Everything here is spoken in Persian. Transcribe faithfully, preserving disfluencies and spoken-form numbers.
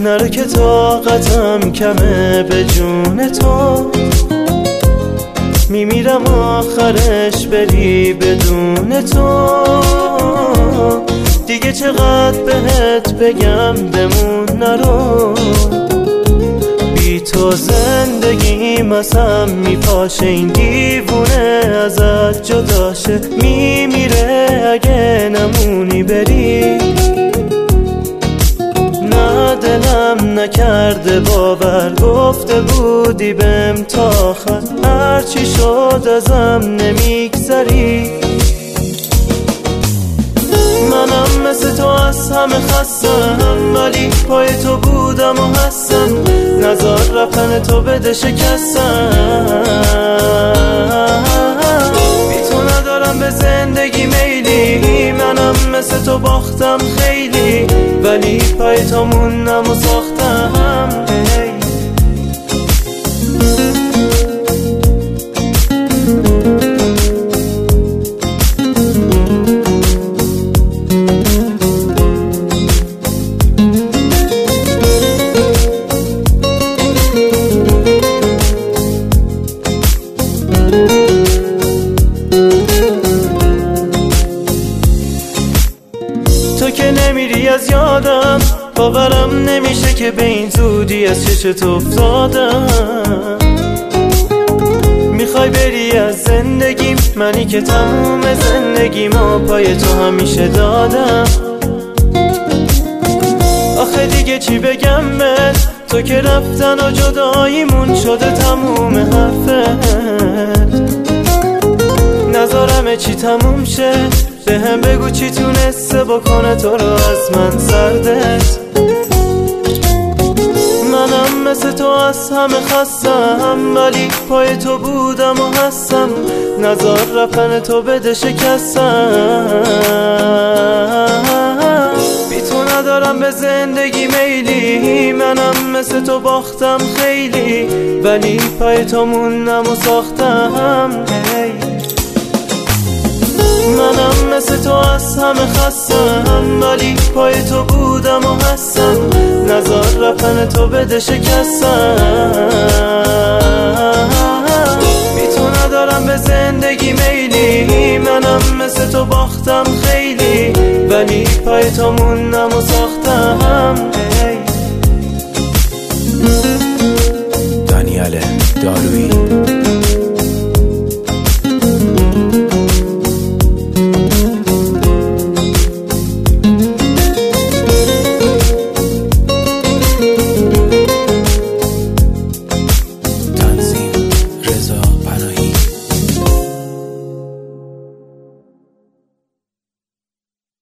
نره که طاقتم کمه به جون تو، میمیرم آخرش بری بدون تو. دیگه چقدر بهت بگم بمون نرو، بی تو زندگیم اصلا میپاشه، این دیوونه ازت جداشه، میمیره اگه نمونی بری. نه دلم نکرده باور، گفته بودی بهم تا آخر، هرچی شد ازم نمیگذری. منم مثل تو از همه خستم، ولی پای تو بودم و هستم، نزار رفتن تو بده شکستم. بی تو ندارم به زندگی میلی، منم مثل تو باختم خیلی، ولی پای تو موندم و ساختم. تو که نمیری از یادم، باورم نمیشه که به این زودی از چشت افتادم. میخوای بری از زندگیم، منی که تموم زندگیمو پای تو همیشه دادم. آخه دیگه چی بگم بهت، تو که رفتن و جداییمون شده تموم حرفت. نذارم چی تموم شه، به هم بگو چی تونسته بکنه تو رو از من سردت. منم مثل تو از همه خستم، ولی پای تو بودم و هستم، نزار رفتن تو بده شکستم. بی تو ندارم به زندگی میلی، منم مثل تو باختم خیلی، ولی پای تو موندم و ساختم. منم مثل تو از همه خستم، ولی پای تو بودم و هستم، نزار رفتن تو بده شکستم. بی تو ندارم به زندگی میلی، منم مثل تو باختم خیلی، ولی پای تو موندم و ساختم.